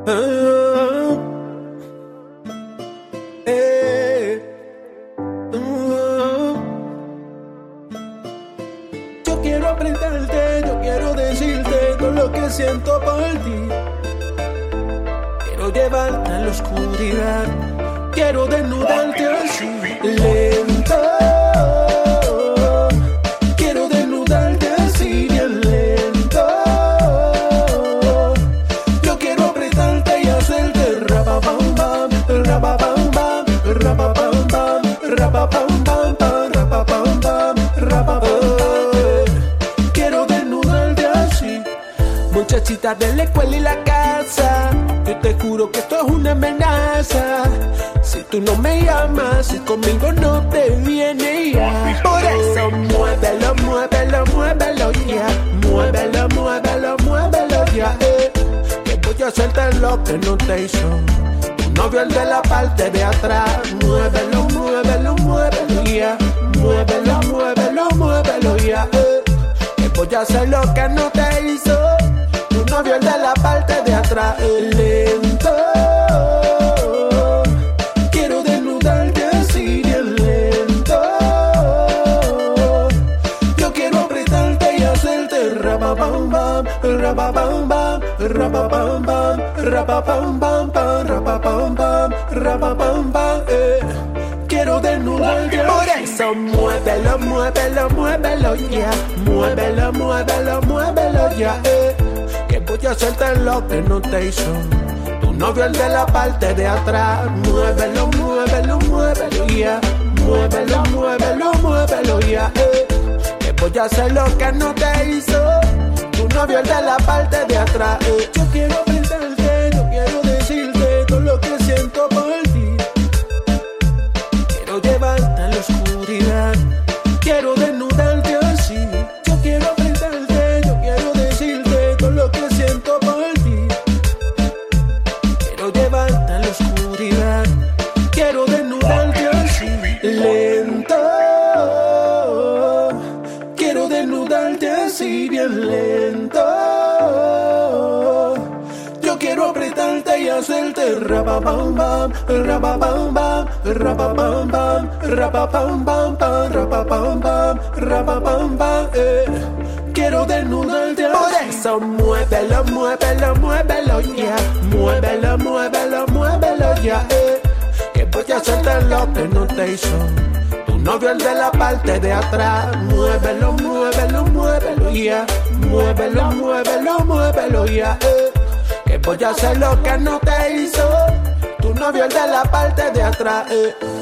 Ah, eh, ah. Yo quiero apretarte, yo quiero decirte todo lo que siento por ti. Quiero llevarte a la oscuridad, quiero desnudarte así, lento. Quiero desnudarte así, bien lento. Yo quiero apretarte y hacerte rapapam pam, rapapam pam, rapapam pam, rapapam pam pam, rapapam pam, rapapam pam. Quiero desnudarte así. Muchachita de la escuela y la casa, yo te juro que esto es una amenaza. Si tú no me llamas, si conmigo no te vienes ya. Por eso muévelo, muévelo, muévelo ya. Muévelo, muévelo, muévelo ya. Que voy a hacerte lo que no te hizo tu novio, el de la parte de atrás. Muévelo, muévelo, muévelo ya. Muévelo, muévelo, muévelo ya. Que voy a hacer lo que no te hizo tu novio, el de la parte de atrás. Lento. Quiero desnudarte así, bien lento. Yo quiero apretarte y hacerte rapapam pam, rapapam pam, rapapam pam, rapapam pam pam, rapapam pam, rapapam pam. Quiero desnudarte. Por eso muévelo, muévelo, muévelo ya. Muévelo, muévelo, muévelo ya. Que voy a hacerte lo que no te hizo tu novio, el de la parte de atrás. Muévelo, muévelo, muévelo ya. Muévelo, muévelo, muévelo ya. Que voy a hacer lo que no te hizo tu novio, el de la parte de atrás. Yo quiero apretarte, yo quiero decirte todo lo que siento por ti. Quiero llevarte a la oscuridad, quiero desnudarte así. Yo quiero apretarte, yo quiero decirte todo lo que siento por ti. Quiero llevarte a la oscuridad, quiero desnudarte así, lento. Quiero desnudarte así, bien lento. Yo quiero apretarte y hacerte rapapam pam, rapapam pam, rapapam pam, rapapam pam pam, rapapam pam, rapapam pam. Quiero desnudarte así. Por eso muévelo, muévelo, muévelo ya. Muévelo, muévelo, muévelo ya. Que voy a hacerte lo que no te hizo tu novio, el de la parte de atrás. Muévelo, muévelo, muévelo ya. Muévelo, muévelo, muévelo ya. Que voy a hacer lo que no te hizo tu novio, el de la parte de atrás.